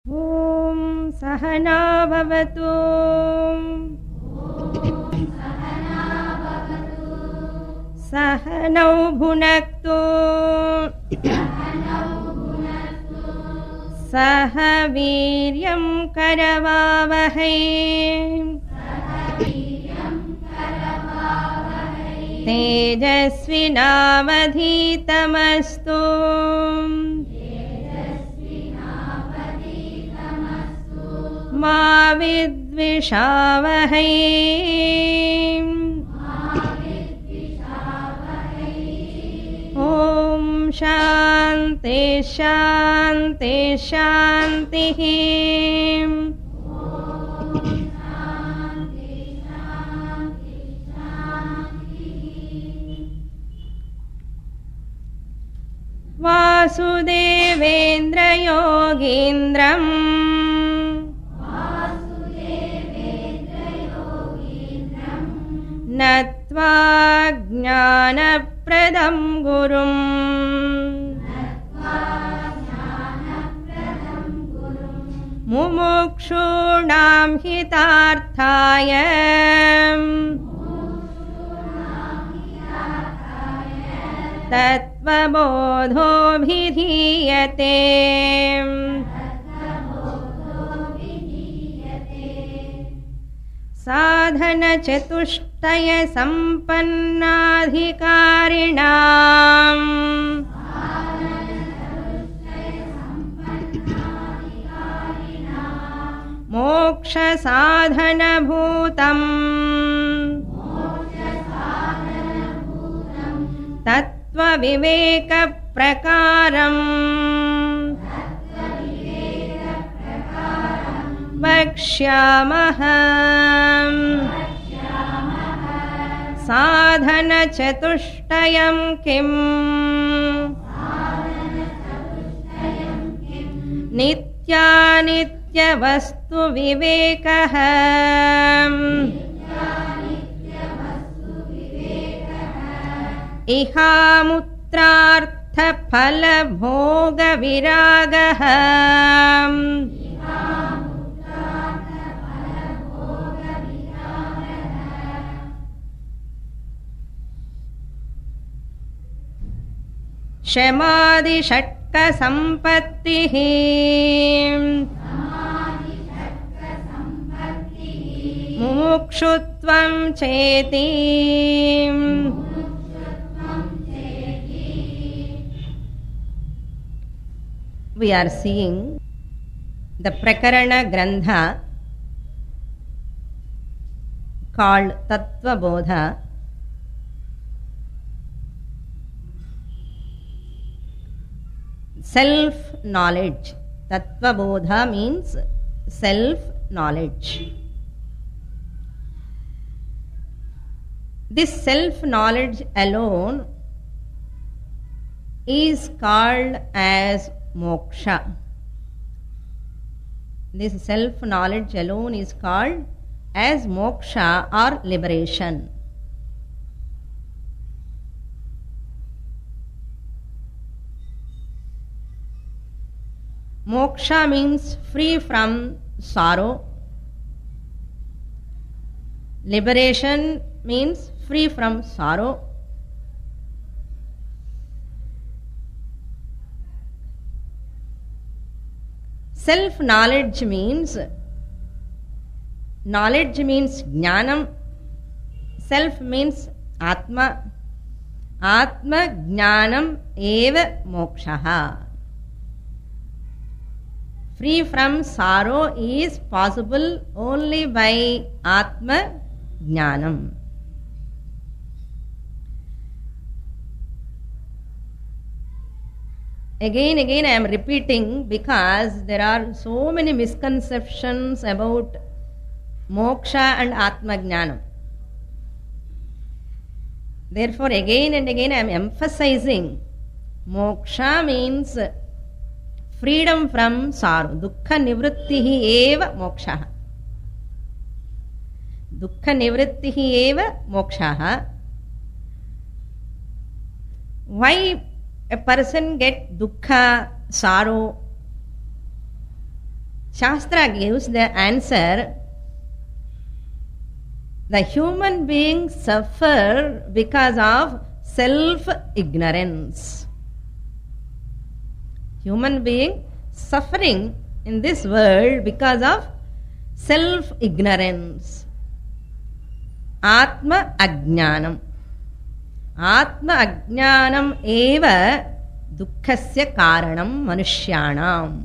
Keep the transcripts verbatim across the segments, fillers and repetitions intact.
Om Sahana Bhavatu Sahanau Bhunaktu Sahaviryam Karavavahai Tejasvinavadhitamastu Ma vidvishavahai Om Shanti Shanti Shanti Vasudevendra Yogindram Natva Jnanapradam Gurum Mumukshunam Hitarthaya Tatvabodho Bhidhiyate Sadhana Chatushtaya Sampannadhikarinam Moksha Sadhana Bhutam Tattva Viveka Prakaram Vakshyamaham Sadhana Chatushtayam Kim Nitya Nitya Vastu Vivekaham Ihamutrartha Phala Bhoga Viragaham Shamadi Shatka Sampattihi Mumukshutvam Cheti We are seeing the Prakarana Grantha called Tattva Bodha. Self-knowledge. Tattva Bodha means self-knowledge. This self-knowledge alone is called as moksha. This self-knowledge alone is called as moksha or liberation. Moksha means free from sorrow. Liberation means free from sorrow. Self-knowledge means, knowledge means jnanam, self means atma. Atma jnanam eva mokshaha. Free from sorrow is possible only by Atma Jnanam. Again, again I am repeating because there are so many misconceptions about moksha and Atma Jnanam. Therefore, again and again I am emphasizing moksha means freedom from sorrow. Dukkha nivrittihi eva mokshaha. Dukkha nivrittihi eva mokshaha. Why a person get dukkha, sorrow? Shastra gives the answer. The human beings suffer because of self-ignorance. Human being suffering in this world because of self-ignorance. Atma ajnanam. Atma ajnanam eva dukkhasya karanam manushyanam.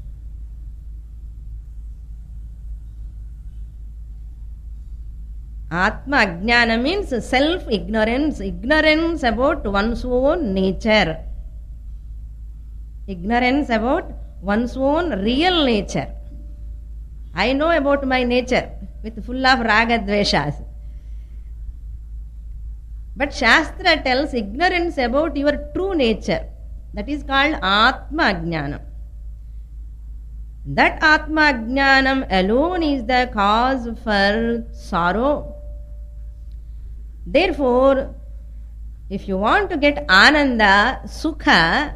Atma ajnana means self-ignorance, ignorance about one's own nature, ignorance about one's own real nature. I know about my nature with full of raga dveshas. But Shastra tells ignorance about your true nature. That is called Atma Ajnanam. That Atma Ajnanam alone is the cause for sorrow. Therefore, if you want to get Ananda, Sukha,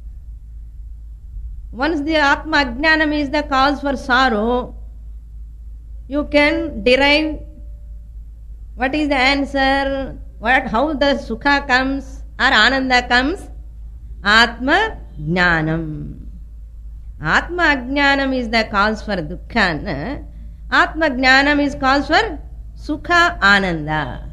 once the Atma Ajnanam is the cause for sorrow, you can derive what is the answer, what, how the Sukha comes or Ananda comes. Atma Jnanam. Atma Ajnanam is the cause for Dukkha. Atma Jnanam is cause for Sukha Ananda.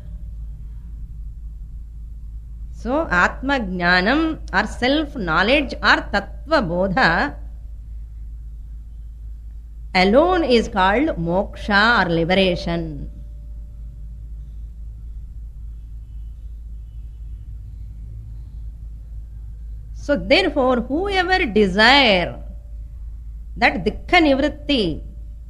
So, Atma Jnanam or self-knowledge or Tattva Bodha alone is called moksha or liberation. So, therefore, whoever desire that Dukkha Nivritti,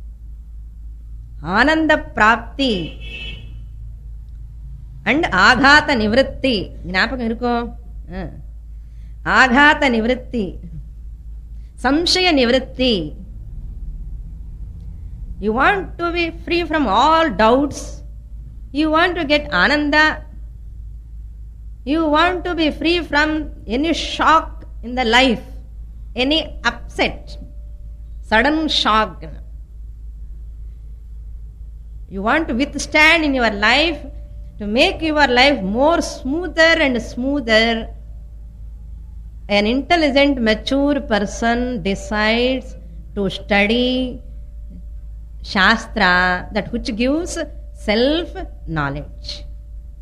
Ananda Prapti, and Aghata Nivritti. Gnapakam irukko? Aghata Nivritti. Samshaya Nivritti. You want to be free from all doubts. You want to get Ananda. You want to be free from any shock in the life, any upset, sudden shock. You want to withstand in your life, to make your life more smoother and smoother. An intelligent, mature person decides to study Shastra, that which gives self-knowledge.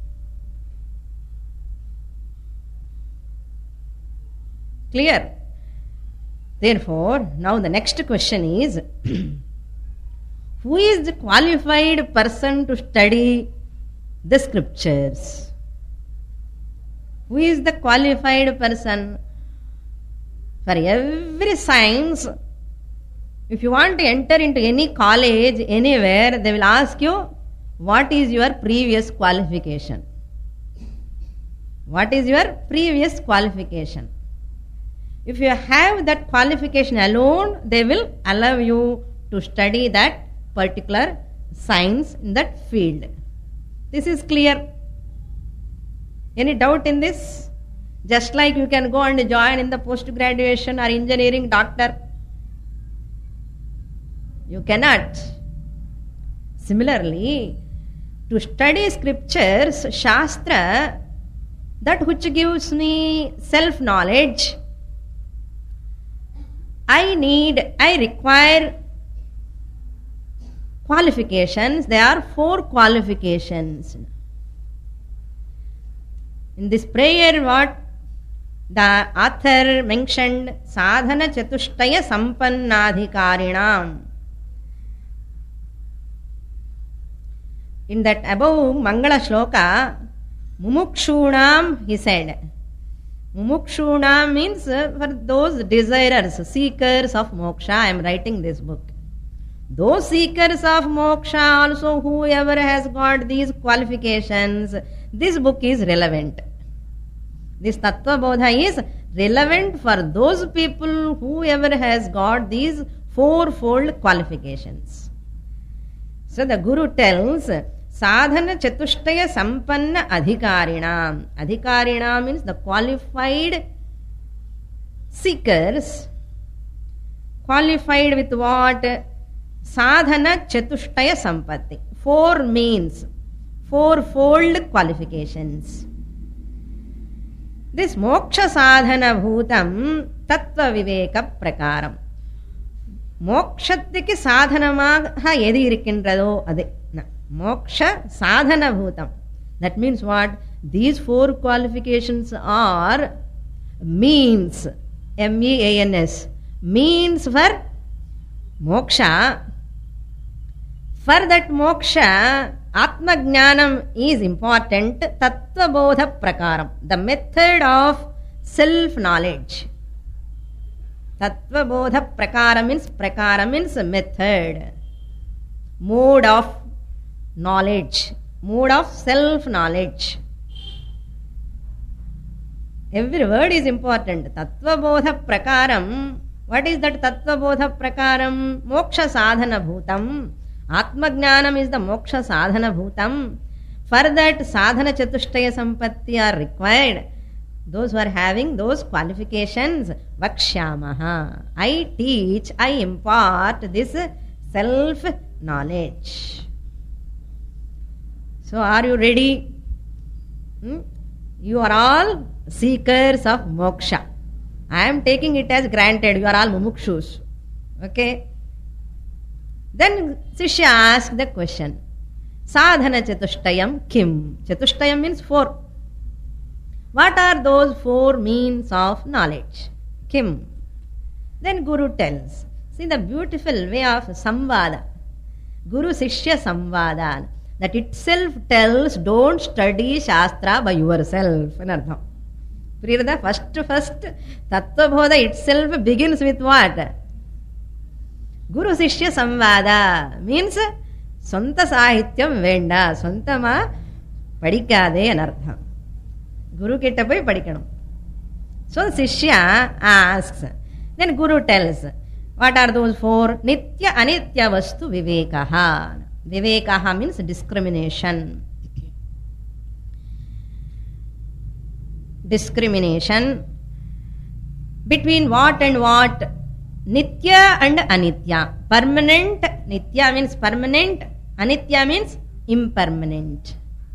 Clear? Therefore, now the next question is, who is the qualified person to study the scriptures? Who is the qualified person? For every science, if you want to enter into any college, anywhere, they will ask you, what is your previous qualification? What is your previous qualification? If you have that qualification alone, they will allow you to study that particular science in that field. This is clear. Any doubt in this? Just like you can go and join in the post-graduation or engineering, doctor. You cannot. Similarly, to study scriptures, Shastra, that which gives me self-knowledge, I need, I require qualifications. There are four qualifications. In this prayer, what the author mentioned, sadhana chatushtaya sampannadhikarinam. In that above Mangala Shloka, mumukshunam, he said. Mumukshunam means for those desirers, seekers of moksha. I am writing this book. Those seekers of moksha also, whoever has got these qualifications, this book is relevant. This Tattva Bodha is relevant for those people, whoever has got these fourfold qualifications. So the Guru tells, sadhana chatushtaya sampanna adhikarinam. Adhikarinam means the qualified seekers. qualified with what? Sadhana chatushtaya sampatti. Four means, fourfold qualifications. This moksha sadhana bhutam tattva viveka prakaram. மோக்ஷத்துக்கு சாதனமாக எது இருக்கின்றதோ அது மோக்ஷ சாதன பூதம். That means what? These four qualifications are means, M E A N S, means for moksha. For that moksha, Atma Jnanam is important. Tattva Bodha Prakaram, the method of self-knowledge. Tattva Bodha Prakara means, Prakara means method, mode of knowledge, mode of self-knowledge. Every word is important. Tattva Bodha Prakaram. What is that Tattva Bodha Prakaram? Moksha Sadhana Bhutam. Atma Jnanam is the Moksha Sadhana Bhutam. For that, Sadhana Chatushtaya Sampatti are required. Those who are having those qualifications, Vakshyamaha. I teach, I impart this self-knowledge. So, are you ready? Hmm? You are all seekers of moksha. I am taking it as granted. You are all mumukshus. Okay? Then Sishya asks the question. Sadhana chatushtayam kim? Chatushtayam means four. What are those four means of knowledge? Kim? Then Guru tells. See the beautiful way of samvada. Guru Sishya samvada. That itself tells, don't study Shastra by yourself. Anartham. Priyada, first, first, Tattva Bodha itself begins with what? Guru Sishya samvada. Means, Sonta Sahityam Venda. Sontama Padikade anartham. Guru kitta poi padikkanum. So Sishya asks. Then Guru tells. What are those four? Nitya Anitya Vastu Vivekaha. Vivekaha means discrimination. Discrimination between what and what? Nitya and Anitya. Permanent. Nitya means permanent. Anitya means impermanent.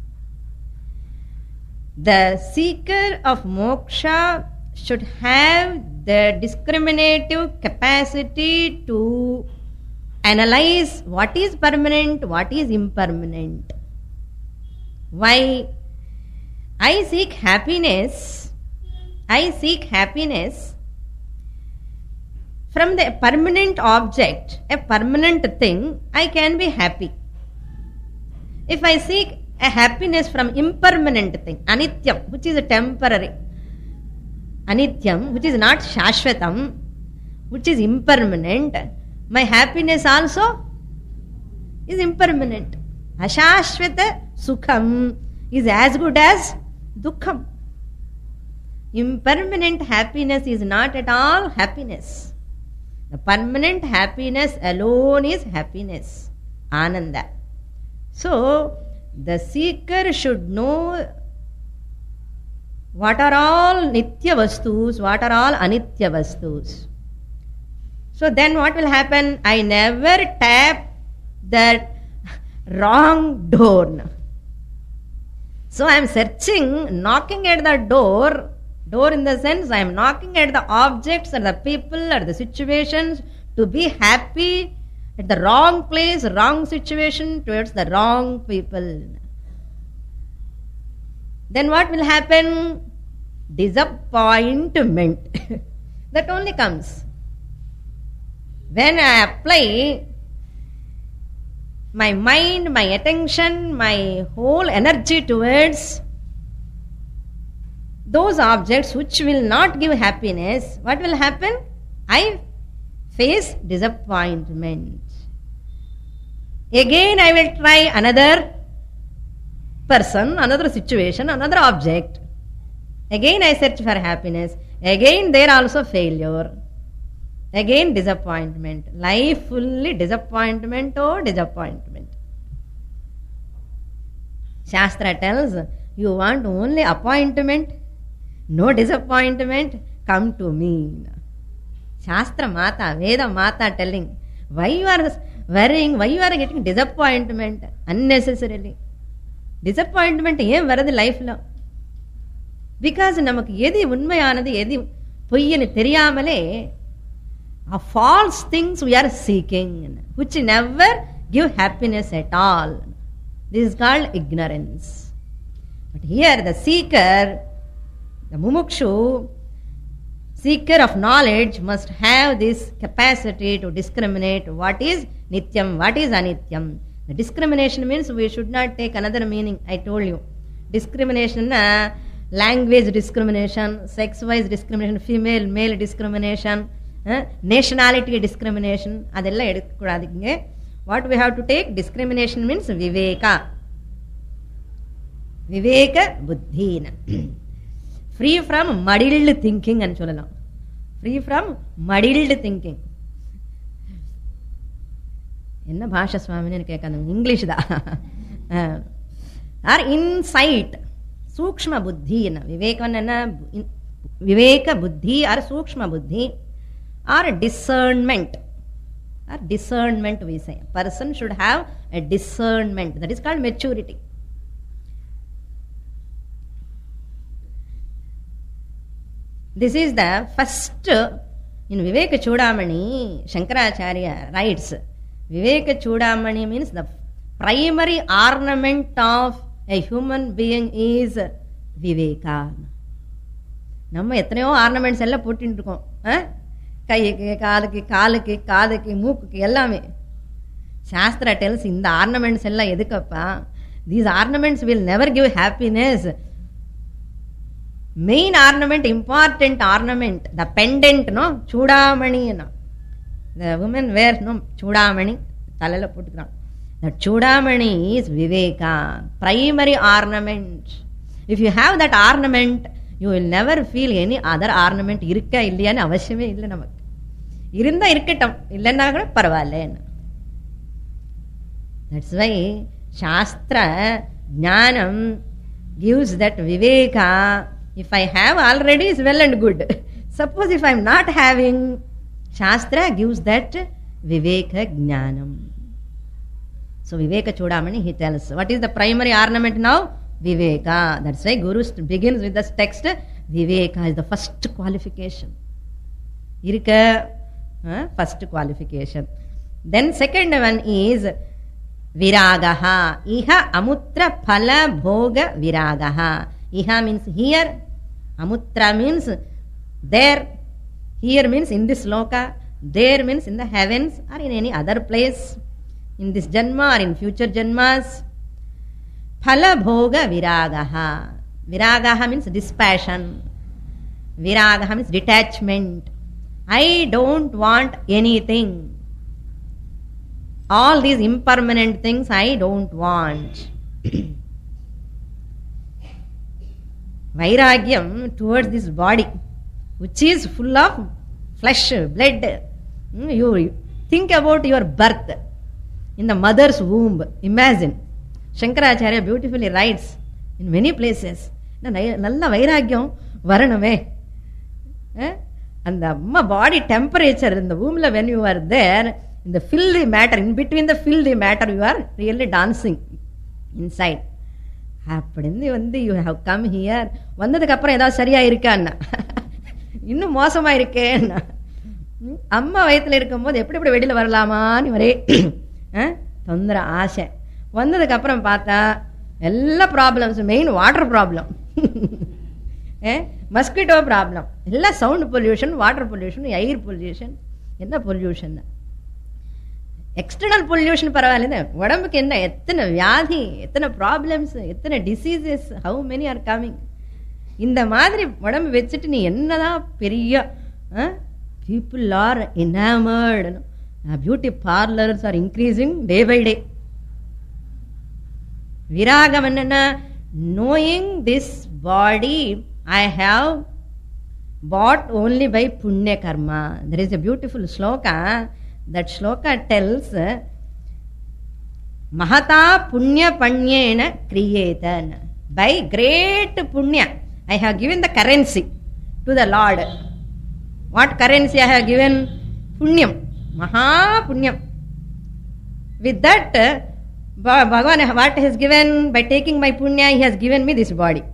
The seeker of moksha should have the discriminative capacity to analyze what is permanent, what is impermanent. Why? I seek happiness. I seek happiness from the permanent object, a permanent thing. I can be happy. If I seek a happiness from impermanent thing, anityam, which is a temporary, anityam, which is not shashvatam, which is impermanent, my happiness also is impermanent. Ashashvata sukham is as good as dukkham. Impermanent happiness is not at all happiness. The permanent happiness alone is happiness, ananda. So, the seeker should know what are all nitya vastus, what are all anitya vastus. So then what will happen? I never tap that wrong door. So I am searching, knocking at the door, door in the sense I am knocking at the objects or the people or the situations to be happy at the wrong place, wrong situation, towards the wrong people. Then what will happen? Disappointment. That only comes. When I apply my mind, my attention, my whole energy towards those objects which will not give happiness, what will happen? I face disappointment. Again I will try another person, another situation, another object. Again I search for happiness. Again there also failure. Again disappointment. Life fully disappointment or disappointment. Shastra tells, you want only appointment, no disappointment, come to me. Shastra Mata, Veda Mata telling, why you are worrying, why you are getting disappointment unnecessarily. Disappointment ஏன் வருது லைஃப்ல? Because நமக்கு எது உண்மையானது எது பொய்ன்னு தெரியாமலே false things we are seeking, which never give happiness at all. This is called ignorance. But here the seeker, the mumukshu, seeker of knowledge must have this capacity to discriminate what is nityam, what is anityam. The discrimination means we should not take another meaning. I told you. Discrimination, uh, language discrimination, sex-wise discrimination, female, male discrimination, uh, nationality discrimination. Adella edukkodadinge. What we have to take? Discrimination means viveka. Viveka buddhi. Free from muddled thinking and sollalam. Free from muddled thinking. என்ன பாஷா சுவாமின்னு கேட்காங்க, English தான். Are inside, சூக்ஷ்ம புத்தி. என்ன விவேகம்? என்ன விவேக புத்தி or சூக்ஷ்ம புத்தி or discernment. Or discernment we say. Person should have a discernment. That is called maturity. This is the first in Viveka Chudamani. Shankaracharya writes, Viveka Chudamani means the primary ornament of a human being is Viveka. நம்ம எத்தனையோ ornaments எல்லாம் போட்டுட்டு இருக்கோம், கைக்கு, காலுக்கு, காலுக்கு, காதுக்கு, மூக்குக்கு, எல்லாமே. சாஸ்திரா டெல்ஸ், இந்த ஆர்னமெண்ட்ஸ் எல்லாம் எதுக்கப்பா? These ornaments will never give happiness. Main ornament, important ornament, the pendant, no, Chudamani, no. The women wear, no, Chudamani, talala puttukran. The Chudamani is Viveka, primary ornament. If you have that ornament, you will never feel any other ornament. Irukka illiyanu avashyame illa namakku. Irunda irukattam, illanna kuda paravailla. That's why Shastra Jnanam gives that Viveka. If I have already, is well and good. Suppose if I am not having, Shastra gives that Viveka Jnanam. So Viveka Chudamani, he tells, what is the primary ornament now? Viveka. That's why Guru begins with this text. Viveka is the first qualification. Irukka, uh, first qualification. Then second one is Viragaha. Iha amutra phala bhoga viragaha. Iha means here, amutra means there, here means in this loka, there means in the heavens or in any other place, in this janma or in future janmas. Phala bhoga viragaha. Viragaha means dispassion. Viragaha means detachment. I don't want anything. All these impermanent things I don't want. Vairagyam towards this body, which is full of flesh, blood. You think about your birth in the mother's womb. Imagine. Shankaracharya beautifully writes in many places. Nalla vairagyam varaname. And the amma body temperature in the womb, when you are there, in the filthy matter, in between the filthy matter, you are really dancing inside. அப்படின்னு வந்து you have come here. வந்ததுக்கு அப்புறம் ஏதாவது சரியா இருக்கான்னா, இன்னும் மோசமா இருக்கேன்னா, அம்மா வயிற்றுல இருக்கும்போது எப்படி எப்படி வெளியில வரலாமான்னு ஒரே தொந்தர ஆசை. வந்ததுக்கு அப்புறம் பார்த்தா எல்லா problems, main water problem, mosquito problem, எல்லாம் sound pollution, water pollution, air pollution. என்ன பொல்யூஷன்? எக்ஸ்டர்னல் பொல்யூஷன் பரவாயில்ல, உடம்புக்கு என்ன எத்தனை வியாதி, எத்தனை ப்ராப்ளம்ஸ், எத்தனை diseases, how many are coming. இந்த மாதிரி உடம்பு வச்சுட்டு நீ என்னதான் பெரிய people are enamoured, beauty parlours are increasing day by day. விராகம் என்னன்னா, knowing this body I have bought only by punya karma. There is a beautiful shloka. That shloka tells, mahata punya panyena kriyetan. By great punya I have given the currency to the Lord. What currency I have given? Punyam. Maha Punyam. With that, Bhagavan, what he has given? By taking my punya, he has given me this body.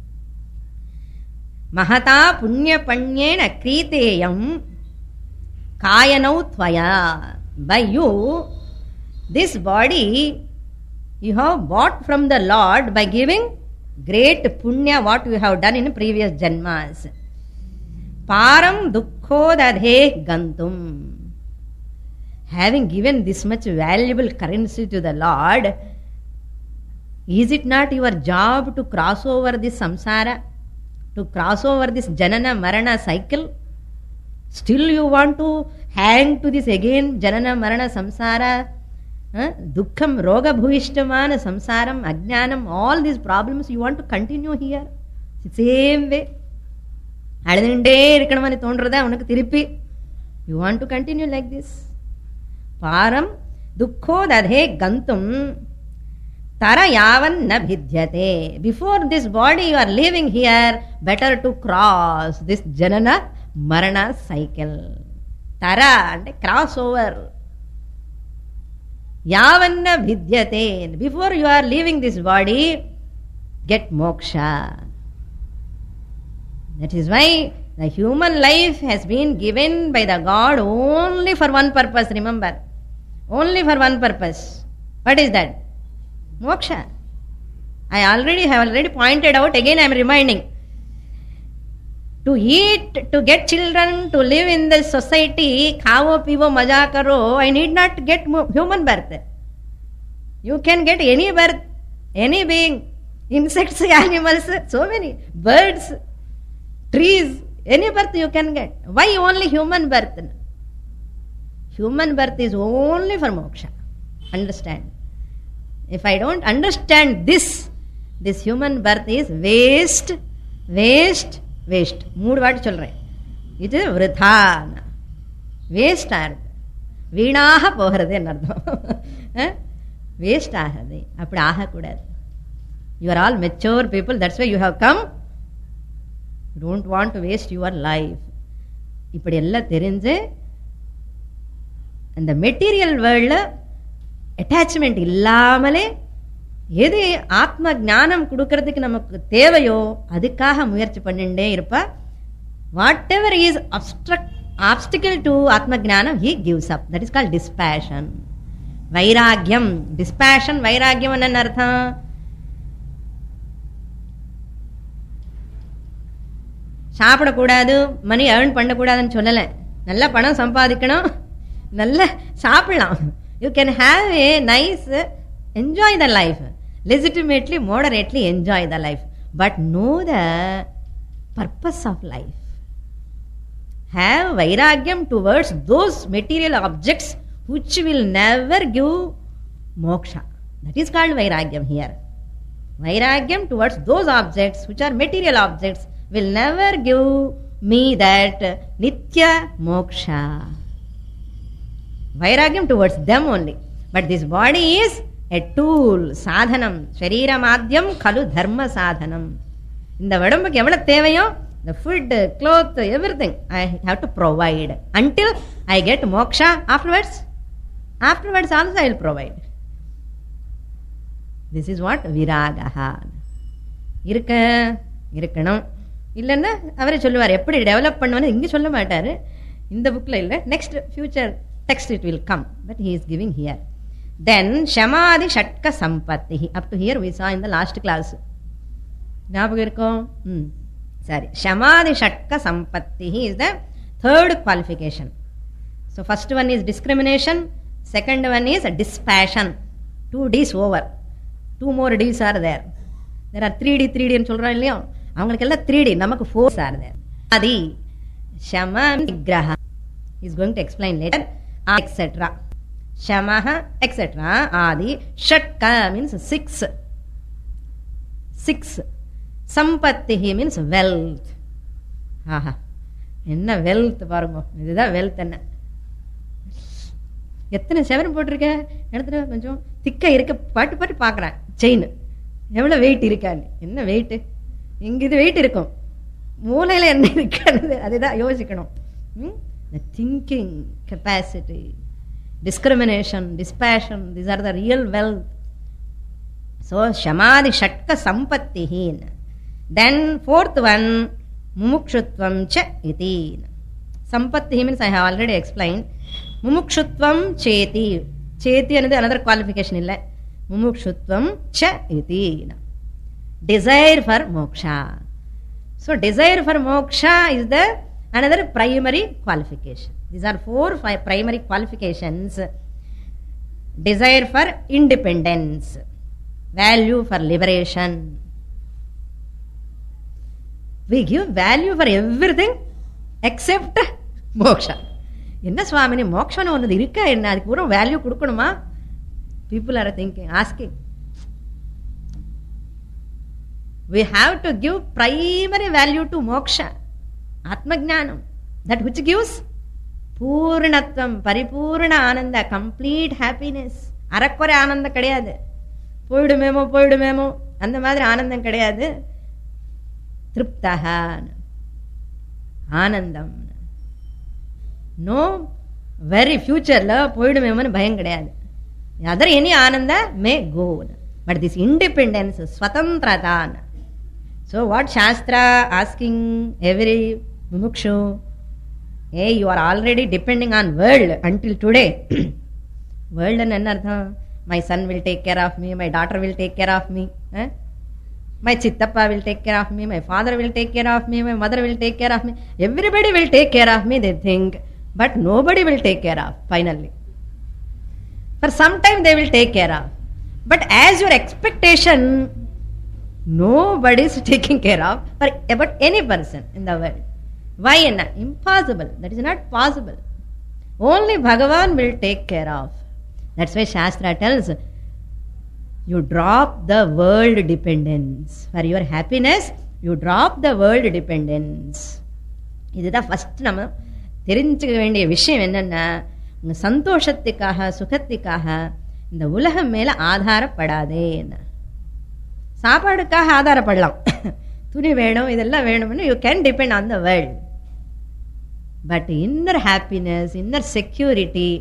Mahata punya panyena kriteyam kayanau tvaya. By you, this body you have bought from the Lord by giving great punya what you have done in previous janmas. Param dukkhodadhe gantum. Having given this much valuable currency to the Lord, is it not your job to cross over this samsara, to cross over this janana marana cycle? Still you want to hang to this again, janana marana samsara, uh, dukkham roga bhuvishtamana samsaram, ajnanam, all these problems you want to continue here. Same way. You want to continue like this. Param dukkhodadhe gantum tara yavan na bhidyate. Before this body you are living here, better to cross this janana marana cycle. Tara and cross over. Yavan na bhidyate. Before you are leaving this body, get moksha. That is why the human life has been given by the God only for one purpose, remember. Only for one purpose. What is that? Moksha. I already have already pointed out, again I am reminding. To eat, to get children, to live in this society, khavo, pivo, maja karo, I need not get human birth. You can get any birth, any being, insects, animals, so many, birds, trees, any birth you can get. Why only human birth? Human birth is only for moksha. Understand? If I don't understand this, this human birth is waste, waste, waste. Mood what chal rahe. It is vritha. Waste aarde. Veenaha poharade annardha. Waste aharade. Apdi aha kudadu. You are all mature people. That's why you have come. You don't want to waste your life. இப்படி எல்லாம் தெரிஞ்சு அந்த material வேர்ல்ட்ல attachment இல்லாமலே எது ஆத்ம ஞானம் கொடுக்கறதுக்கு நமக்கு தேவையோ அதுக்காக முயற்சி பண்ணிட்டே இருப்பா. Whatever is obstacle to atma jnanam he gives up. That is called dispassion. Vairagyam. Dispassion வைராகியம் என்ன அர்த்தம்? சாப்பிடக்கூடாது, மணி ஏர்ன் பண்ணக்கூடாதுன்னு சொல்லலை. நல்ல பணம் சம்பாதிக்கணும், நல்ல சாப்பிடலாம். You can have a nice enjoy the life, legitimately moderately enjoy the life, but know the purpose of life. Have vairagyam towards those material objects which will never give moksha. That is called vairagyam here. Vairagyam towards those objects which are material objects will never give me that nitya moksha. Vairagyam towards them only. But this body is a tool, sadhanam. Sharira madhyam khalu dharma sadhanam. இந்த உடம்புக்கு எவ்வளவு தேவையோ, the food, cloth, everything I have to provide until I get moksha. Afterwards, afterwards also I will provide. This is what viragaha. இருக்க இருக்கணும். இல்லைன்னா அவரே சொல்லுவார் எப்படி டெவலப் பண்ணுவான்னு. இங்கே சொல்ல மாட்டார், இந்த புக்கில் இல்லை. Next future text it will come, but he is giving here. Then shamadi shatka sampatti. Up to here we saw in the last class. ஞாபகம் இருக்கும்? ம் சரி. Shamadi shatka sampatti is the third qualification. So first one is discrimination, second one is dispassion. Two this over, two more this are there. There are three D three டின்னு சொல்கிறோம் இல்லையோ, அவங்களுக்கு எல்லாம் three D, நமக்கு four R there. Adi shama nigraha is going to explain later. Etcetera shamaha etcetera. Adi shatka means six. Six. Sampatti means wealth. ஆஹா, என்ன wealth பாருங்க. இதுதான் வெல்த். என்ன எத்தனை செவரம் போட்டிருக்க இடத்துல கொஞ்சம் திக்கா இருக்க. பாட்டு பாட்டு பார்க்குறேன். செயின் எவ்வளோ வெயிட் இருக்கான்னு. என்ன வெயிட்டு? இங்கே இது வெயிட் இருக்கும், மூளையில் என்ன இருக்காது அதுதான் யோசிக்கணும். Hmm? The thinking capacity, discrimination, dispassion, these are the real wealth. So, Shamadi Shatka Sampattihin. Then, fourth one, Mumukshutvam Cha Iti. Sampattihi means I have already explained. Mumukshutvam Cheti. Cheti is another qualification. Illa. Mumukshutvam Cha Iti. Desire for moksha. So, desire for moksha is the another primary qualification. These are four five primary qualifications. Desire for independence. Value for liberation. We give value for everything except moksha. Enna Swamini, moksha no onnadu irukka enna adukku pura value kudukanuma? People are thinking, asking. We have to give primary value to moksha, Atmagnanam, that which gives Purnatvam, Paripurna Ananda, complete happiness. Arakkore Ananda kadiyadu. Poidumemo, poidumemo, and the mother Anandam kadiyadu. Triptaha, Anandam. No, very future la poidumemo and bhayam kadiyadu. Other any Ananda may go. But this independence, Swatantratan. So what Shastra asking every mumukshu, hey, you are already depending on world until today. World and anartha, my son will take care of me, my daughter will take care of me, eh? My chittappa will take care of me, my father will take care of me, my mother will take care of me. Everybody will take care of me, they think, but nobody will take care of, finally. For some time they will take care of. But as your expectation, nobody is taking care of for about any person in the world. Why? Impossible. That is not possible. Only Bhagavan will take care of. That's why Shastra tells, you drop the world dependence. For your happiness, you drop the world dependence. This is the first nama. தெரிஞ்சுக்க வேண்டிய விஷயம் என்னன்னா, உங்க சந்தோஷத்துக்காக சுகத்துக்காக இந்த உலகம் மேல ஆதாரப்படாதே. சாப்பாடுக்காக ஆதாரப்படலாம், துணி வேணும் இதெல்லாம் வேணும்னு you can depend on the world. But inner happiness, inner security,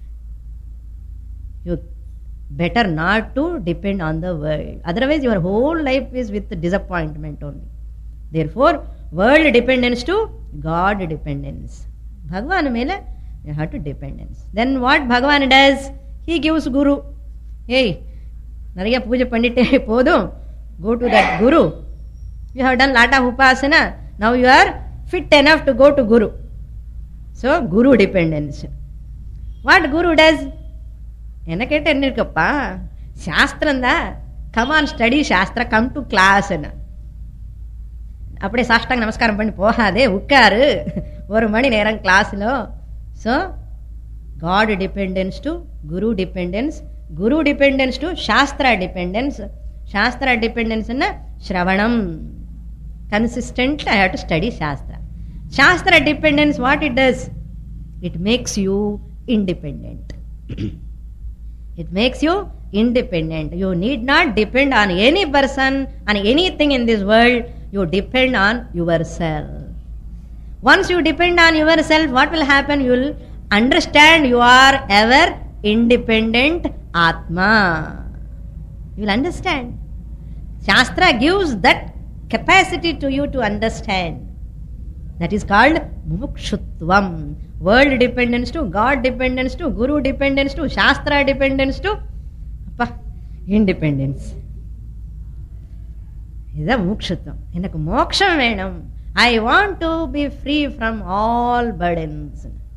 you better not to depend on the world. Otherwise your whole life is with disappointment only. Therefore world dependence to God dependence. Bhagavan mele you have to dependence. Then what Bhagavan does? He gives guru. Hey, nariya puja pandite podum, go to that guru. You have done lot of upasana, now you are fit enough to go to guru. So guru dependence. What guru does? என்ன கேட்ட என்ன இருக்கப்பா, சாஸ்திரம் தான், come on study shastram, come to class. அப்படியே சாஷ்டாங்க நமஸ்காரம் பண்ணி போகாதே, உட்காரு ஒரு மணி நேரம் கிளாஸ்ல. So God dependence to guru dependence, guru dependence to shastra dependence, shastra டிபெண்டன்ஸ்னா ஸ்ரவணம், consistent I have to study shastra. Shastra dependence what it does? It makes you independent. It makes you independent. You need not depend on any person, on anything in this world. You depend on yourself. Once you depend on yourself, what will happen? You will understand you are ever independent Atma. You will understand. Shastra gives that capacity to you to understand. That is called mumukshutvam. World dependence to God dependence to Guru dependence to Shastra dependence to appa independence. This is mukshutvam. Enakku moksham venum. I want to be free from all burdens.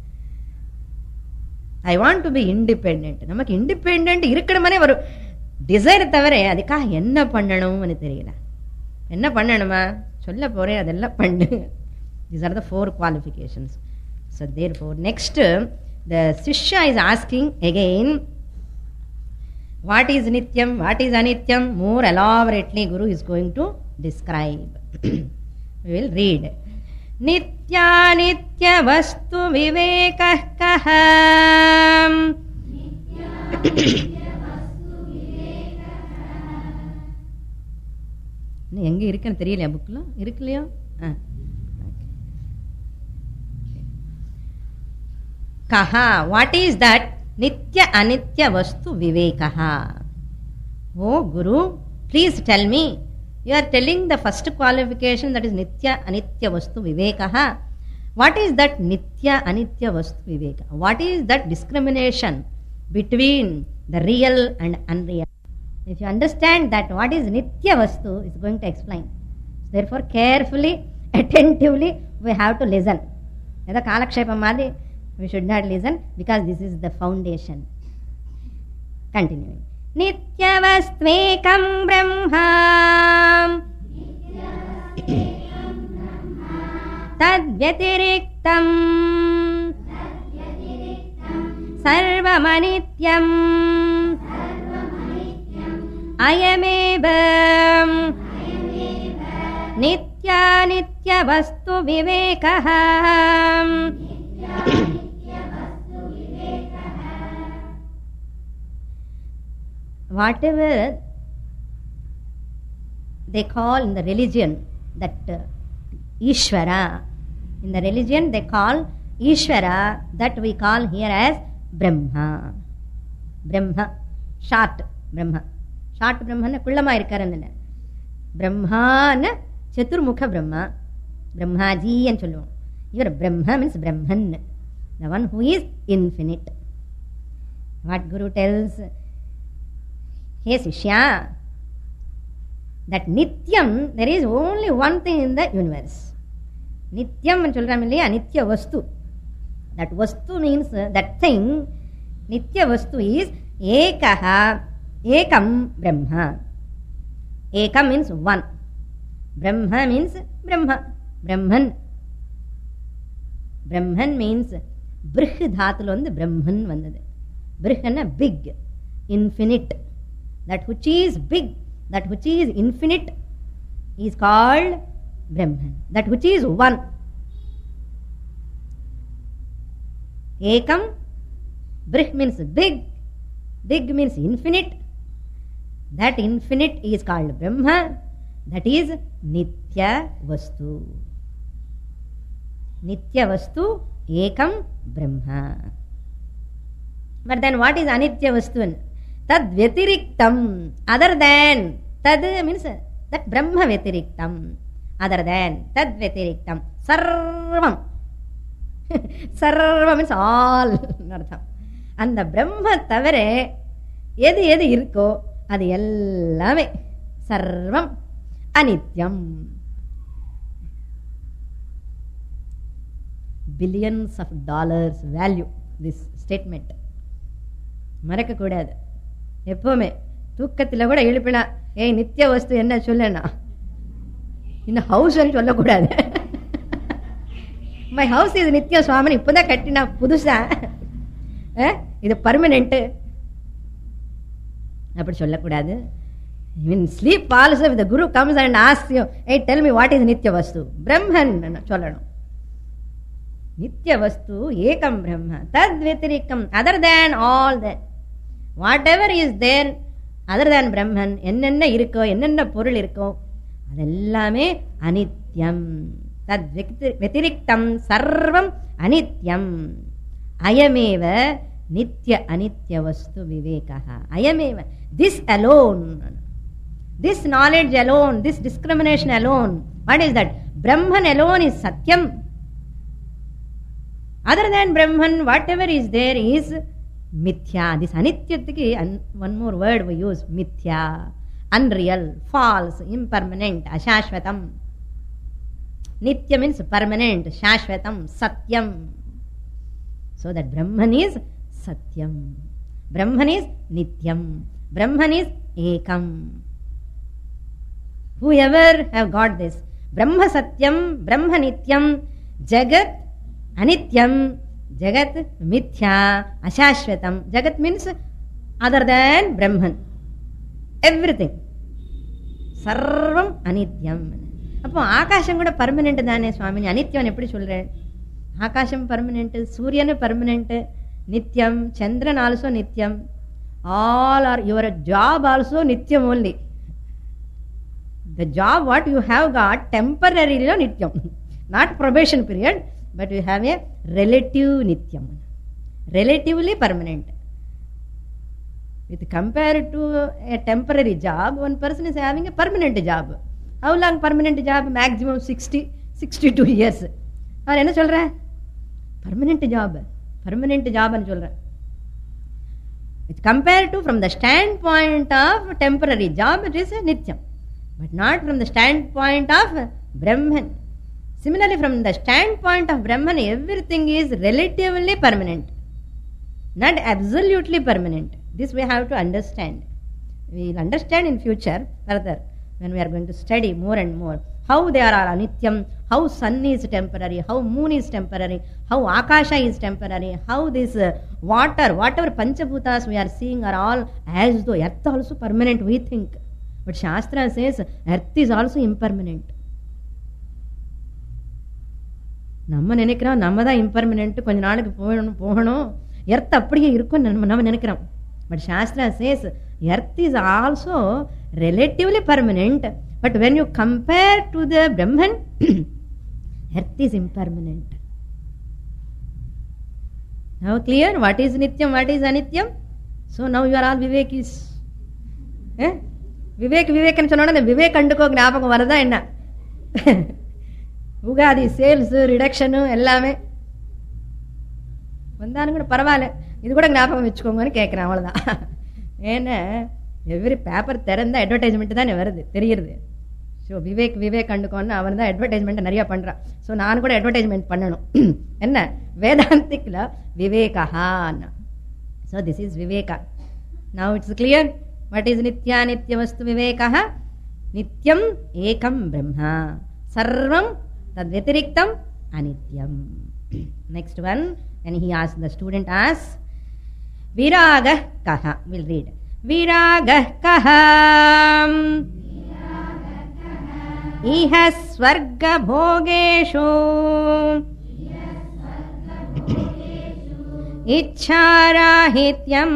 I want to be independent. Namak independent irukkanumane varu desire thavare adukka enna pannanum nu theriyala. Enna pannanuma solla pore adella pannu. These are the four qualifications. So therefore next the Shishya is asking again, what is Nityam, what is Anityam? More elaborately Guru is going to describe. We will read. Nitya nitya vastu vivekah kaham. எங்க இருக்குன்னு தெரியலையா, புக்ல இருக்குலையா? Kaha, what is that Nitya Anitya Vastu Vivekaha? Oh Guru, please tell me. You are telling the first qualification, that is Nitya Anitya Vastu Vivekaha. What is that Nitya Anitya Vastu Viveka? What is that discrimination between the real and unreal? If you understand that what is Nitya Vastu, is going to explain. Therefore, carefully, attentively, we have to listen. Yada Kalakshepam Madi, we should not listen because this is the foundation. Continuing. Nitya Vastvekam Brahma Tad Vyatiriktam Sarvamanityam Ayameva Nitya Nitya Vastu Vivekaha. Whatever they call in the religion that uh, Ishvara, in the religion they call Ishvara, that we call here as Brahma. Brahma, short Brahma. Short Brahma na kullama irkaranna. Brahma na Chaturmukha Brahma. Brahmaji and solluvom. Your Brahma means Brahman, the one who is infinite. What Guru tells, hey Sishya, that Nityam, there is only one thing in the universe. Nityam and Chulramili, Anitya Vastu. That Vastu means uh, that thing. Nitya Vastu is Ekaha, Ekam Brahma. Ekam means one. Brahma means Brahma. Brahman. Brahman means Brih Dhatul on the Brahman vandadu. Brihana big, infinite. That which is big, that which is infinite is called Brahman. That which is one. Ekam, Brih means big, big means infinite. That infinite is called Brahma. That is Nitya Vastu. Nitya Vastu, Ekam Brahma. But then what is Anitya Vastu? Tad Vyatiriktam, other than. Tad means that Brahma Vyatiriktam, other than. Tad Vyatiriktam, Sarvam. Sarva means all. And the Brahma Tavare, Yedi Yedi Irko, Adi Ellame, Sarvam, Anityam. Billions of dollars value this statement. மறக்க கூடாது. எப்பவுமே தூக்கத்தில் கூட எழுப்பினா ஏய் நித்திய வஸ்து என்ன சொல்லனா இந்த ஹவுஸ் சொல்லக்கூடாது. மை ஹவுஸ் இது நித்திய சுவாமி இப்பதான் கட்டினா புதுசா இது பர்மனெண்ட் அப்படி சொல்லக்கூடாது. In sleep also, if the Guru comes and asks you, hey, tell me what is Nitya Vastu? Brahman சொல்லணும். Nitya Vastu, Ekam Brahma, Tad Vyatirikam, other than all that. Whatever is there, other than Brahman, என்னென்ன இருக்கோ, என்னென்ன பொருள் இருக்கோ, அதெல்லாமே அனித்யம். Tad Vyatiriktam, Sarvam Anityam. Ayameva Nitya Anitya Vastu Vivekaha. Ayameva. This alone. This knowledge alone, this discrimination alone, what is that? Brahman alone is Satyam. Other than Brahman, whatever is there is Mithya. This Anityatiki, one more word we use, Mithya. Unreal, false, impermanent, Ashashvatam. Nitya means permanent, Shashvatam, Satyam. So that Brahman is Satyam. Brahman is Nityam. Brahman is Ekam. Whoever have got this, Brahma Satyam, Brahma Nityam, Jagat Anityam, Jagat Mithya, Ashashvatam. Jagat means other than Brahman. Everything. Sarvam Anityam. அப்போ ஆகாசம் கூட permanent தானே சுவாமி, அனித்யம் எப்படி சொல்றேன்? ஆகாசம் permanent, சூரியன் permanent, நித்யம், சந்திரன் also nityam. All are your job also nityam only. The job what you have got temporarily nityam, not probation period, but you have a relative nityam. relatively permanent. With compared to a temporary job, one person is having a permanent job. How long permanent job? Maximum sixty, sixty-two years. அவர் என்ன சொல்ற? Permanent job. Permanent job ன்னு சொல்ற. It's compared to from the standpoint of temporary job, it is a nityam. But not from the standpoint of Brahman. Similarly, from the standpoint of Brahman, everything is relatively permanent, not absolutely permanent. This we have to understand. We will understand in future further when we are going to study more and more how they are all anityam, how sun is temporary, how moon is temporary, how akasha is temporary, how this uh, water, whatever panchabhutas we are seeing are all as though earth also permanent we think. But Shastra says earth is also impermanent. நம்ம நினைக்கிறோம் நம்ம தான் இம்பர்மனென்ட், கொஞ்ச நாளுக்கு போகணும் போகணும் earth அப்படியே இருக்கும் நம்ம நம்ம நினைக்கிறோம். But shastra says earth is also relatively permanent. But when you compare to the Brahman, earth is impermanent. Now clear what is nityam, what is anityam? So now you are all vivekis. eh vivek vivek ன்னு சொன்னோட விவேக் கண்டுக்கோ ஞாபகம் வரதா என்ன? Ugadi sales reduction எல்லாமே வந்தாலும் கூட பரவாயில்ல, இது கூட ஞாபகம் வச்சுக்கோங்கன்னு கேட்குறேன், அவ்வளோதான். ஏன்னா எவ்ரி பேப்பர் திறந்தா அட்வர்டைஸ்மெண்ட் தானே வருது, தெரியுது. ஸோ விவேக் விவேக் கண்டுக்கோன்னு அவன் தான் அட்வர்டைஸ்மெண்ட் நிறையா பண்ணுறான். ஸோ நான் கூட அட்வர்டைஸ்மெண்ட் பண்ணணும். என்ன வேதாந்திக்கில் விவேகான்னா. So this is viveka. Now it's clear what is nitya nitya vastu Viveka. நித்யம் ஏகம் பிரம்மா, சர்வம் தத் வத்திரிக்தம் அனித்யம். Next one, when he asked, the student asks, Viragah kaha. We'll read. Viragah kaha. Iha swarga bhogeshu. Ichcharahityam.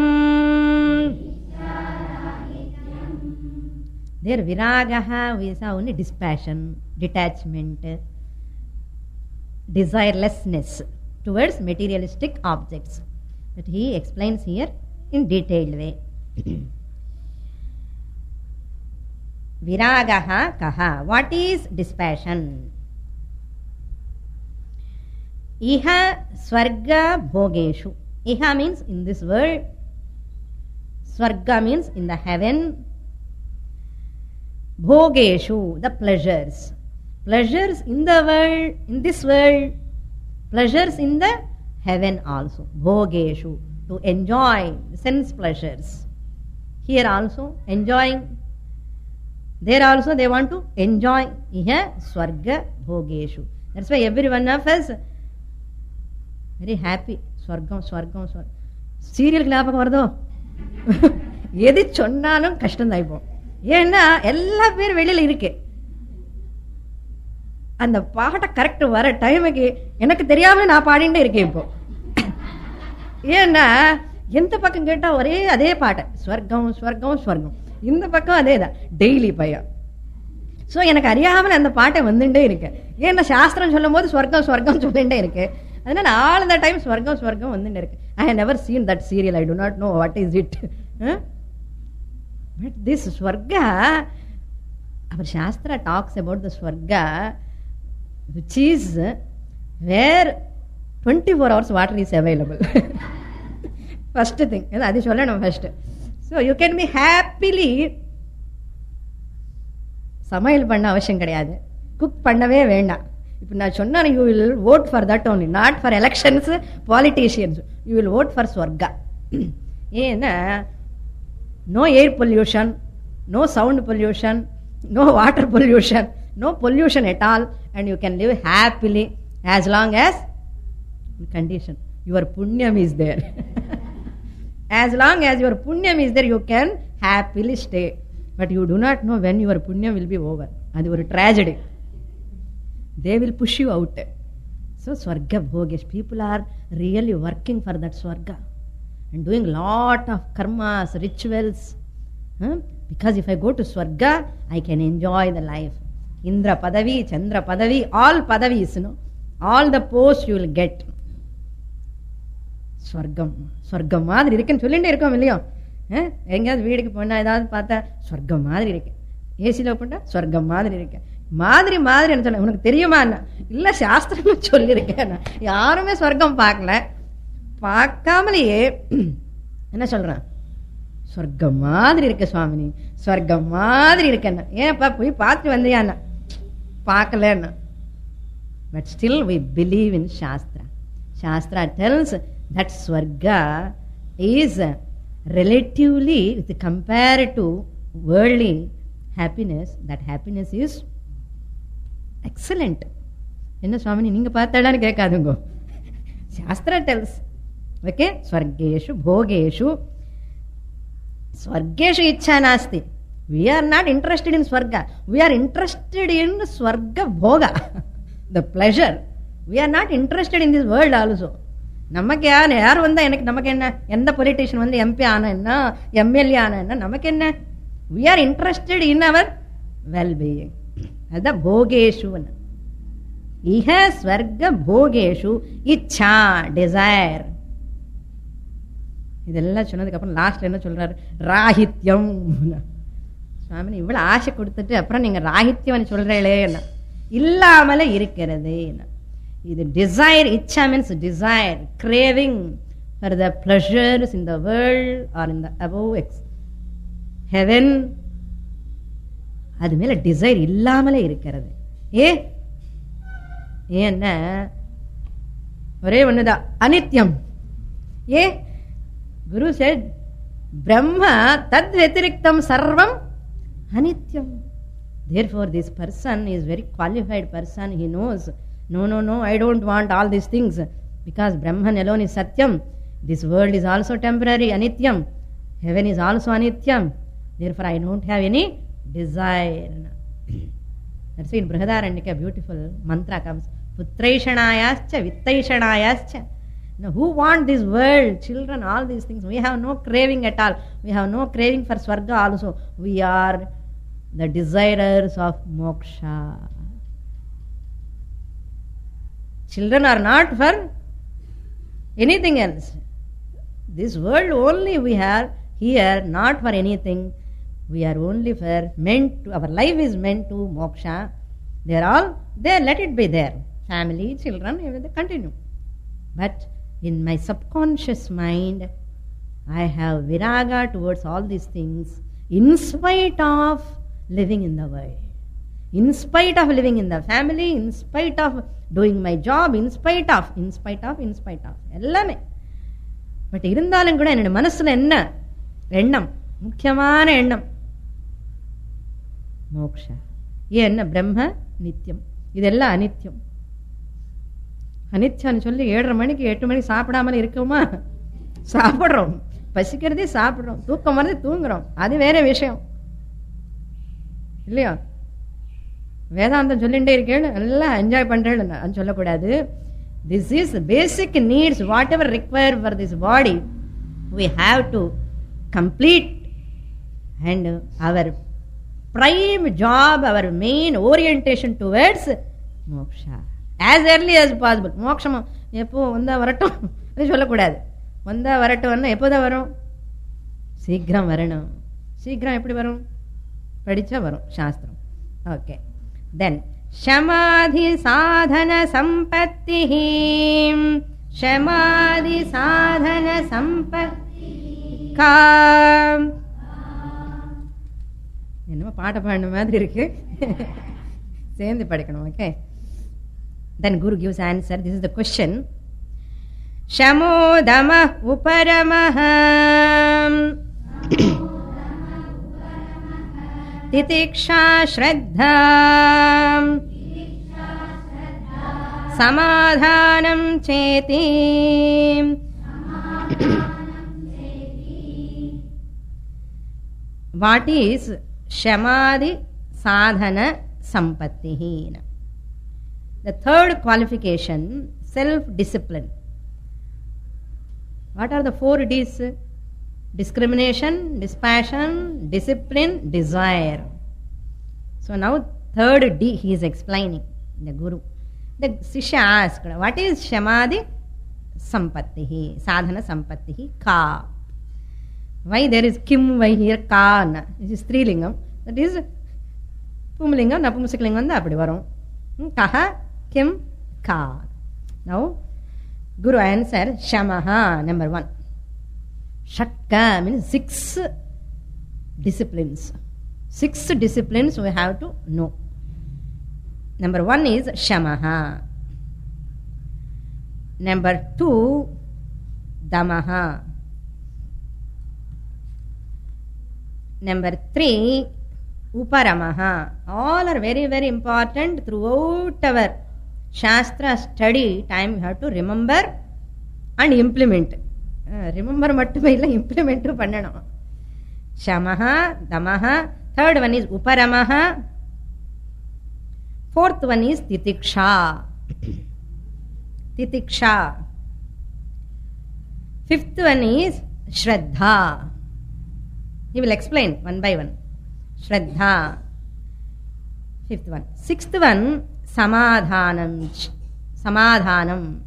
There viragaha is only dispassion, detachment, desirelessness towards materialistic objects. But he explains here in detailed way. Viragaha kaha. What is dispassion? Iha swarga bhogeshu. Iha means in this world. Swarga means in the heaven. Bhogeshu, the pleasures. Pleasures in the world, in this world, pleasures in the heaven also. Bhogeshu, to enjoy sense pleasures. Here also enjoying. There also they want to enjoy. Iha swarga bhogeshu. That's why every one of us very happy. Swargam, swargam, swargam. Serial ஞாபகம் வருதோ? எது சொன்னாலும் கஷ்டம் தான் இப்போ. ஏன்னா எல்லா பேரும் வெளியில இருக்கு. அந்த பாட்டை கரெக்ட் வர டைமுக்கு எனக்கு தெரியாம நான் பாடிட்டே இருக்கேன் இப்போ. ஏன்னா எந்த பக்கம் கேட்டா ஒரே அதே பாட்டை, ஸ்வர்க்கம் ஸ்வர்க்கம் ஸ்வர்க்கம். இந்த பக்கம் அதே தான் டெய்லி பையன். ஸோ எனக்கு அறியாமல் அந்த பாட்டை வந்துட்டே இருக்கு. ஏன்னா சாஸ்திரம் சொல்லும் போது ஸ்வர்க்கம் ஸ்வர்க்கம் சொல்லிட்டே இருக்கு. அதனால ஆல் த டைம் ஸ்வர்க்கம் ஸ்வர்க்கம் வந்துட்டு இருக்கு. I have never seen that serial. I do not know what is it. But this swarga, our Shastra talks about the Swarga, which is where twenty-four hours water is available. First thing, adu sollanum first. So you can be happily சமையல் பண்ண அவசியம் கிடையாது, cook பண்ணவே வேண்டாம். இப்போ நான் சொன்னா you will vote for that only, not for elections, politicians. You will vote for Swarga. ஏன்னா no air pollution, no sound pollution, no water pollution, no pollution at all, and you can live happily as long as condition your punyam is there. As long as your punyam is there, you can happily stay. But you do not know when your punyam will be over. Adu or tragedy. They will push you out. So Swarga Bhogesh, people are really working for that Swarga and doing lot of karmas, rituals. Huh? Because if I go to Swarga, I can enjoy the life. Indra Padavi, Chandra Padavi, all Padavis, you know, all the posts you will get. ஸ்வர்க்கம் ஸ்வர்க்கம் மாதிரி இருக்குன்னு சொல்லிகிட்டே இருக்கோம் இல்லையோ. எங்கேயாவது வீடுக்கு போனால் ஏதாவது பார்த்தா ஸ்வர்க்கம் மாதிரி இருக்கு, ஏசியில் போட்டால் ஸ்வர்க்கம் மாதிரி இருக்கு, மாதிரி மாதிரி என்ன சொன்ன உனக்கு தெரியுமா என்ன? இல்லை சாஸ்திரம் சொல்லியிருக்கேன். யாருமே ஸ்வர்க்கம் பார்க்கல, பார்க்காமலேயே என்ன சொல்கிறேன், ஸ்வர்க்கம் மாதிரி இருக்க சுவாமினி, ஸ்வர்க்கம் மாதிரி இருக்கேன்னா. ஏன்ப்பா போய் பார்த்து வந்தியாண்ணா? பார்க்கலன்னா. But still we believe in shastra. Shastra tells that swarga is relatively with compared to worldly happiness, that happiness is excellent. என்ன சுவாமினி நீங்க பார்த்தாடான்னு கேட்காதுங்கோ, சாஸ்திரா டெல்ஸ். ஓகே, ஸ்வர்கேஷு போகேஷு ஸ்வர்கேஷு இச்சா நாஸ்தி. we are not interested in swarga, we are interested in swarga bhoga, the pleasure. we are not interested in this world also. நமக்கு யார் யார் வந்தால் எனக்கு நமக்கு என்ன, எந்த பொலிட்டிஷியன் வந்து எம்பி ஆன என்ன, எம்எல்ஏ ஆன என்ன, நமக்கு என்ன? We are interested in our wellbeing. அதுதான் போகேஷு. இஹ ஸ்வர்க போகேஷு இச்சா, டிசைர். இதெல்லாம் சொன்னதுக்கப்புறம் லாஸ்ட்ல என்ன சொல்றாரு, ராகித்யம். சுவாமி இவ்வளோ ஆசை கொடுத்துட்டு அப்புறம் நீங்கள் ராகித்யம் சொல்கிறீங்களே என்ன, இல்லாமலே இருக்கிறது என்ன. இது desire, icha means desire, craving for the pleasures in the world or in the above heaven. அது மேல டிசைர் இல்லாமலே இருக்கிறது. ஏ ஏன்னா ஒரே ஒண்ணுதான், அனித்யம். ஏ குரு said பிரம்மா தத் வெதிரிக்தம் சர்வம் அனித்யம். Therefore this person is very qualified person. He knows, no no no I don't want all these things, because Brahman alone is satyam. This world is also temporary, anityam. Heaven is also anityam. Therefore I don't have any desire. That's why in Brihadaranyaka beautiful mantra comes, putraishanayascha vittaishanayascha. Now who want this world, children, all these things? We have no craving at all. We have no craving for swarga also. We are the desirers of moksha. Children are not for anything else. This world only we are here, not for anything. We are only for meant to, our life is meant to moksha. They are all there, let it be there. Family, children, everything continue. But in my subconscious mind, I have viraga towards all these things, in spite of living in the world, in spite of living in the family, in spite of doing my job, in spite of, in spite of, in spite of எல்லாமே. But இருந்தாலும் கூட என்னோட மனசுல என்ன எண்ணம், முக்கியமான எண்ணம் மோக்ஷா. ஏன் என்ன, பிரம்ம நித்தியம், இதெல்லாம் அனித்தியம். அனித்தியம்னு சொல்லி ஏழரை மணிக்கு எட்டு மணிக்கு சாப்பிடாமல இருக்கோமா? சாப்பிட்றோம், பசிக்கிறதே சாப்பிட்றோம், தூக்கம் வரது தூங்குறோம், அது வேற விஷயம் இல்லையா? வேதாந்தம் சொல்லிகிட்டே இருக்கேன், நல்லா என்ஜாய் பண்ணுறேன்னு அது சொல்லக்கூடாது. This is basic needs, whatever require for this body we have to complete, and our prime job, our main orientation towards moksha as early as possible. மோட்சம் எப்போ வந்தா வரட்டும் அது சொல்லக்கூடாது. வந்தா வரட்டும், எப்போதான் வரும்? சீக்கிரம் வரணும். சீக்கிரம் எப்படி வரும்? படிச்சா வரும் சாஸ்திரம். ஓகே, then ஷமாதி சாதன சம்பத்தி, ஷமாதி சாதன சம்பத்தி காம். என்னமோ பாட்ட பாடின மாதிரி இருக்கு, சேர்ந்து படிக்கணும். Okay, then Guru gives answer. This is the question. ஷமோ தம உபரமஹம் திதிக்ஷா ஸ்ரத்தா சமாதானம் சேதி. What is Shamadi Sadhana Sampatti? The third qualification, self-discipline. What are the four D's? Discrimination, dispassion, discipline, desire. So now third D he is explaining, the Guru. The Sishya asked, what is Shamadi sampattihi, sadhana sampattihi, ka. Why there is kim, why here ka? This is strilingam. That is pumlingam, napumsaklingam da apdi varum. Kaha, kim, ka. Now, Guru answer, shamaha, number one. Shatka means six disciplines. Six disciplines we have to know. Number one is shamaha. Number two, damaha. Number three, uparamaha. All are very, very important throughout our Shastra study time. You have to remember and implement. Uh, remember mattume illa, implement pannanum. Shamaha, damaha. Third one is uparamaha. Fourth one is titiksha. Titiksha. Fifth one is shraddha. He will explain one by one. Shraddha. Fifth one. Sixth one, samadhanam. Samadhanam.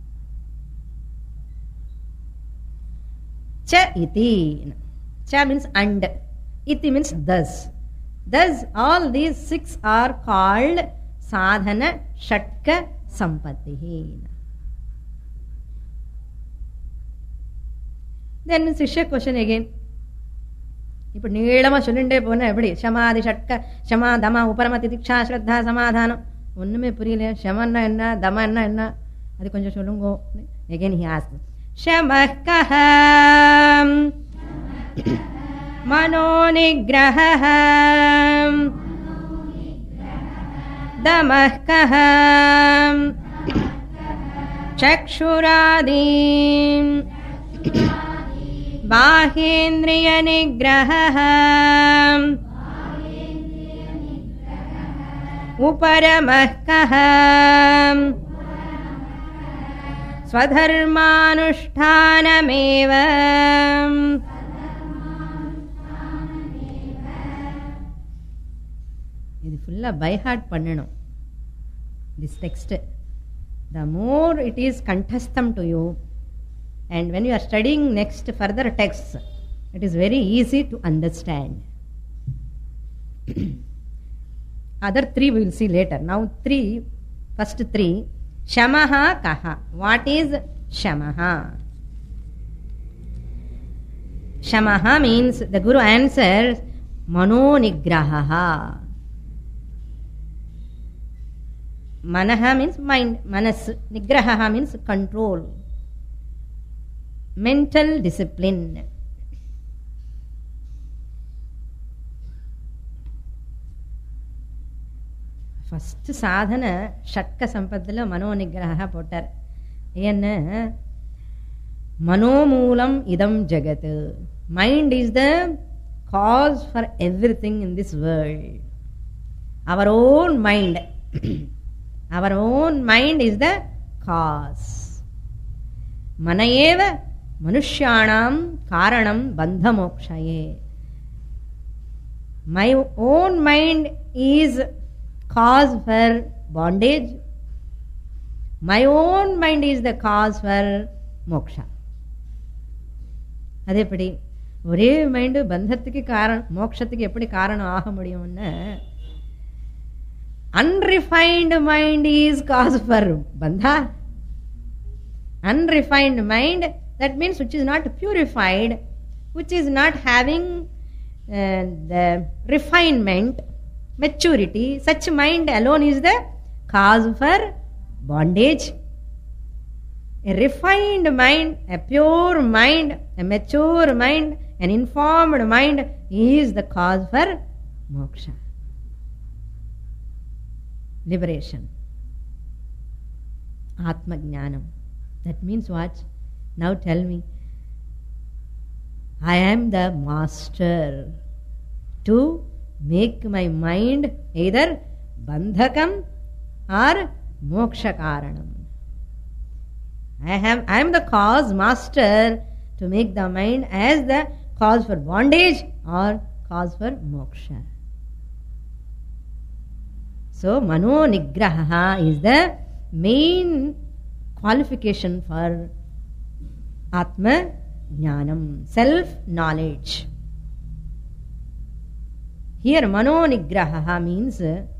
Cha iti. Cha means and. Iti means thus. Thus, all these six are called sadhana shatka sampattihi. Then Shishya question again. இப்போ நீளமாக சொல்லிண்டே போனால் எப்படி ஷமாதி ஷட்க ஷமா தமா உபரம திதிக்ஷா ஸ்ரத்தா சமாதானம் ஒன்றுமே புரியல. ஷமன்னா என்ன, தமன்னா என்ன, அது கொஞ்சம் சொல்லுங்கோ. again he asked, ஷமः கஹ மனோ நிக்ரஹ தமः கஹ சக்ஷுராதி बाह्येन्द्रिय निग्रहः उपरमः कः स्वधर्मानुष्ठानमेव இது ஃபுல்லா பை ஹார்ட் பண்ணணும். This text the more it is kanthastham to you, and when you are studying next further texts, it is very easy to understand. Other three we will see later. Now three, first three. Shamaha kaha. What is shamaha? Shamaha means, the Guru answers, mano nigraha. Manaha means mind. Manas. Nigraha means control. Mental discipline. First sadhana shatka sampathila mano nigraha potar. Enna mano moolam idam jagat. Mind is the cause for everything in this world. Our own mind. Our own mind is the cause. Manayeva manushyanam karanam bandhamokshaye. My own mind is cause for bondage. My own mind is the cause for moksha. அதே எப்படி ஒரே mind பந்தத்துக்கு காரணம், மோட்சத்துக்கு எப்படி காரணம் ஆக முடியும்னு, unrefined mind is cause for bandha. Unrefined mind, that means which is not purified, which is not having uh, the refinement, maturity, such mind alone is the cause for bondage. A refined mind, a pure mind, a mature mind, an informed mind is the cause for moksha, liberation, atma jnanam. That means what? Now tell me. I am the master to make my mind either bandhakam or moksha karanam. I have I am the cause master to make the mind as the cause for bondage or cause for moksha. So mano nigraha is the main qualification for Atma Jnanam, self-knowledge. Here Mano Nigraha means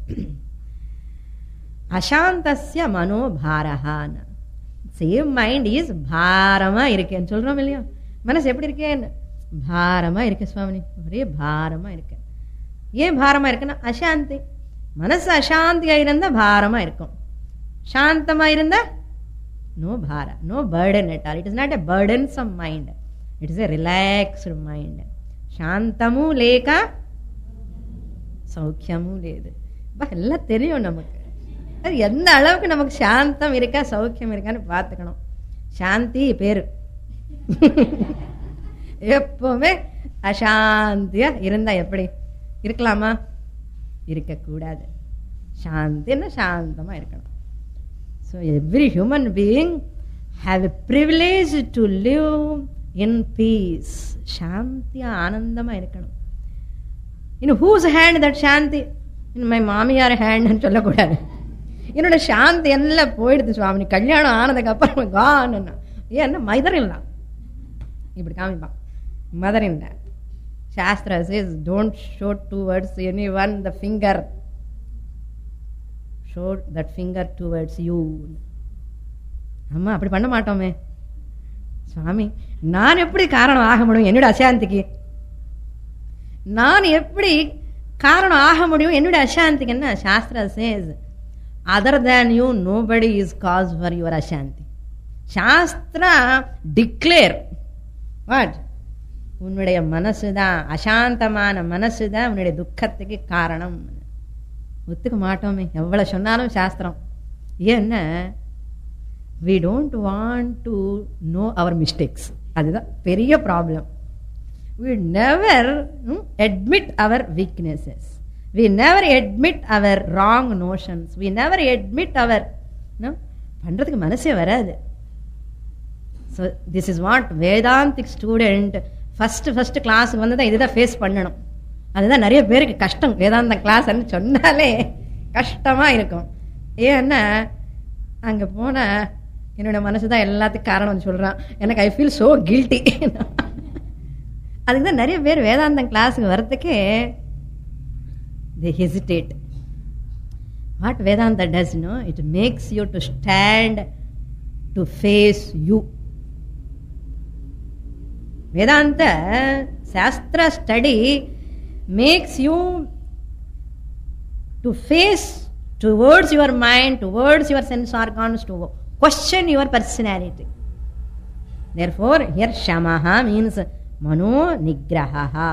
Ashantasya Mano Bharaha. Same mind is Bharama Irken. Children, will you? Manas Epidican Bharama Irke Swami, Re Bharama Irken. Ye Bharama Irken, Ashanti. Manas Ashanti Iranda Bharama Irkom. Shantama Iranda? No Bhara, no burden at all. It is not a burdensome mind. It is a relaxed mind. Shantamu Leka Saukyamu Leda. But Allah Terio Namak. எந்த அளவுக்கு நமக்கு சாந்தம் இருக்கா சௌக்கியம் இருக்கான்னு பார்த்துக்கணும். சாந்தி பேரு எப்பவுமே அசாந்தியா இருந்தா எப்படி இருக்கலாமா? இருக்கக்கூடாது. சாந்தின்னா சாந்தமா இருக்கணும். So every human being have a privilege to live in peace. சாந்தியா ஆனந்தமா இருக்கணும். In whose hand that shanti? In my மாமியார் hand சொல்லக்கூடாது. என்னோட சாந்தி எல்லாம் போயிடுது சுவாமி, கல்யாணம் ஆனதுக்கு அப்புறம் காணுன்னா ஏன்னா மதர் இல்லா இப்படி காமிப்பான். மதர் இல்ல Sastra says don't show towards anyone the finger, show that finger towards you. அம்மா அப்படி பண்ண மாட்டோமே. சுவாமி நான் எப்படி காரணம் ஆக முடியும் என்னோட அசாந்திக்கு? நான் எப்படி காரணம் ஆக முடியும் என்னோட அசாந்திக்கு? என்ன Sastra says other than you nobody is cause for your ashanti. Shastra declare what? உன்னுடைய மனசுதான், அசாந்தமான மனசுதான் உன்னுடைய துக்கத்துக்கு காரணம். ஒத்துக்க மாட்டோமே எவ்வளவு சொன்னாலும் சாஸ்திரம். ஏன்னா we don't want to know our mistakes. அதுதான் பெரிய problem. we never hmm, admit our weaknesses. We never admit our wrong notions. We never admit our no பண்றதுக்கு மனசே வராது. So this is what Vedantic student first first class வந்ததா இதுதான் face பண்ணணும். அதுதான் நிறைய பேருக்கு கஷ்டம். வேதாந்த கிளாஸ் சொன்னாலே கஷ்டமா இருக்கும். ஏன்னா அங்க போனா என்னோட மனசுதான் எல்லாத்துக்கும் காரணம் சொல்றான். எனக்கு ஐ ஃபீல் சோ கில்ட்டி. அதுக்குதான் நிறைய பேர் வேதாந்தம் கிளாஸுக்கு வர்றதுக்கே they hesitate. What Vedanta does, you know, it makes you to stand to face you. Vedanta Shastra study makes you to face towards your mind, towards your sense organs, to question your personality. Therefore, here Shamaha means Mano Nigraha.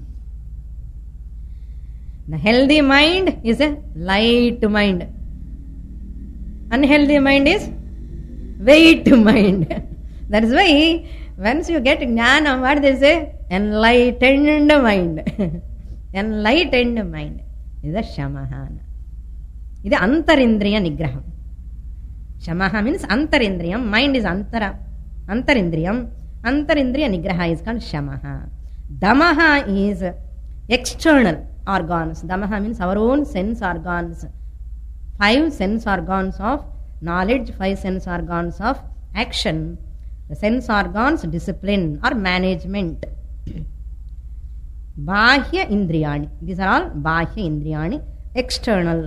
The healthy mind is a light mind. Unhealthy mind is weight mind. That is why once you get jnana, what they say? Enlightened mind. Enlightened mind is a shamaha. This is antarindriya nigraham. Shamaha means antarindriyam. Mind is antara. Antarindriyam. Antarindriya nigraha is called shamaha. Damaha is external organs. Damaha means our own sense organs. Five sense organs of knowledge, five sense organs of action. The sense organs discipline or management. Bahya indriyani. These are all bahya indriyani, external.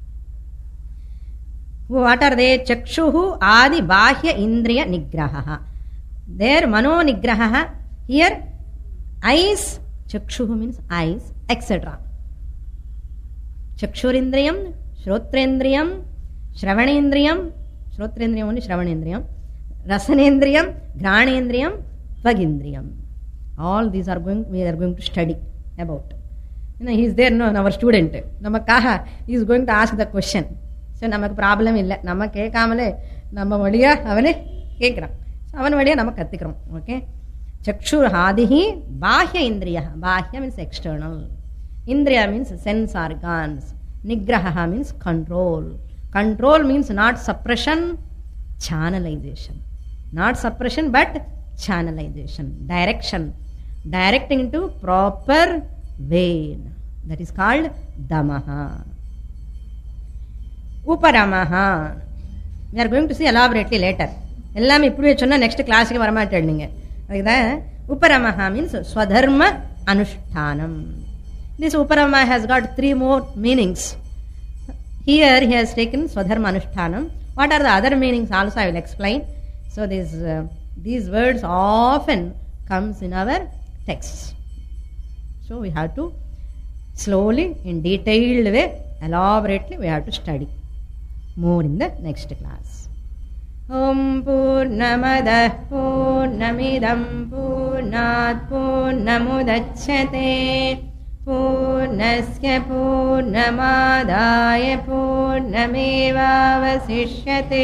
What are they? Chakshuhu adi bahya indriya nigraha. There mano nigraha. Here eyes. Chakshuhu means eyes, et cetera. Chakshurindriyam, Shrotrendriyam, Shravanendriyam, Shrotrendriyam only Shravanendriyam, Rasanendriyam, Granendriyam, Vagindriyam. All these are going, we are going to study about. You know, he is there, no, our student. Namakaha, he is going to ask the question. So, namak problem illa. Namak kekamale, nama vadiya, avane kekram. So, avan vadiya namak kathikram. Okay? Chakshur hadihi bahya indriya. Bahya means external. Indriya means sense organs. Nigraha means control. Control means not suppression, channelization. Not suppression but channelization. Direction. Directing into proper way. That is called damaha. Uparamaha. We are going to see elaborately later. எல்லாமே இப்படியே சொன்னால் next கிளாஸுக்கு வரமாட்டாள் நீங்கள். அதுக்கு தான் உபரமஹா means swadharma anushtanam. This uparama has got three more meanings. Here he has taken Swadharma Anushtanam. What are the other meanings also I will explain. So this, uh, these words often comes in our texts. So we have to slowly, in detailed way, elaborately we have to study more in the next class. Om Purnamadah Purnamidam Purnat Purnamudachyate Purnasya Purnamadaya Purnamevavasishyate.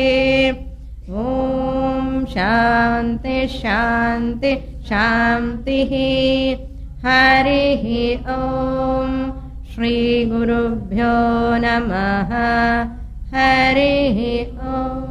Om Shanti Shanti Shantihi. Harihi Om. Shri Gurubhyo Namaha. Harihi Om.